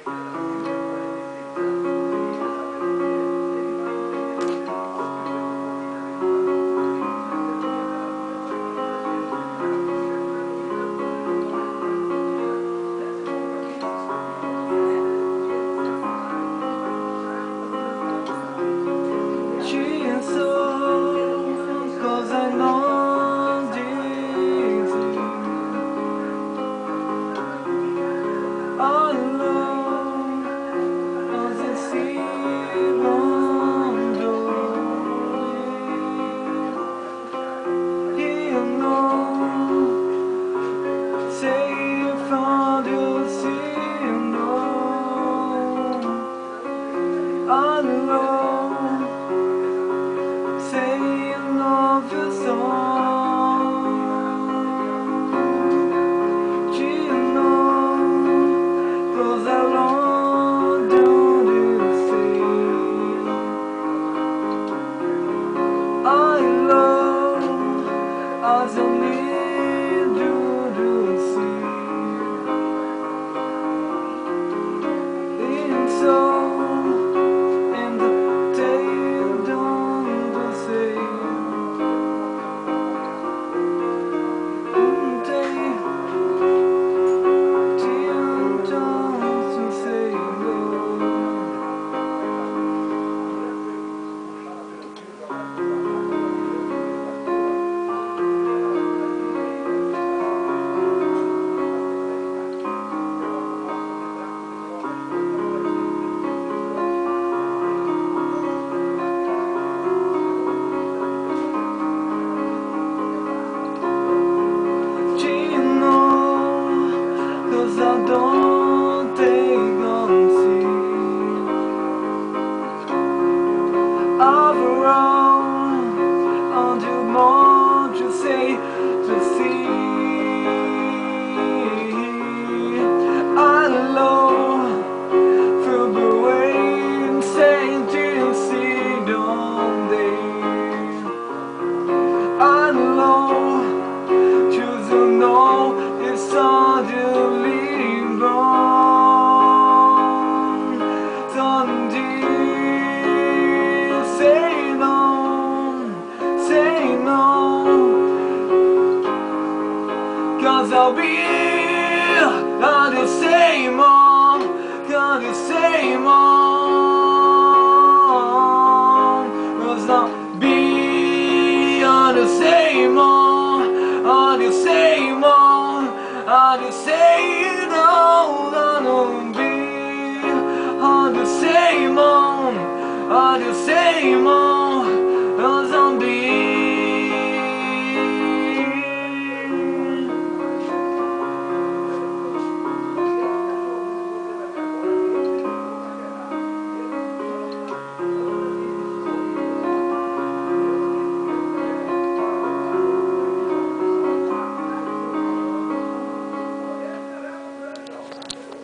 Saying of your song, do you know? 'Cause how long do you see? I love as I need you to see. And so I don't think I'm see around on you want you say to see. I love through the way and saying to see don't they. I love choose to know it's all you leave wrong. Don't say no, say no, 'cause I'll be here, gotta say more, gotta say more, 'cause I'll be on the same more, on the same more, on the same old, on the be on the same on the same on.